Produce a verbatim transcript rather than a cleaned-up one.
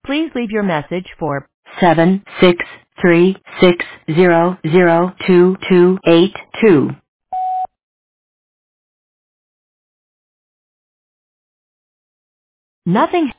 Please leave your message for seven six three six zero zero two two eight two. Nothing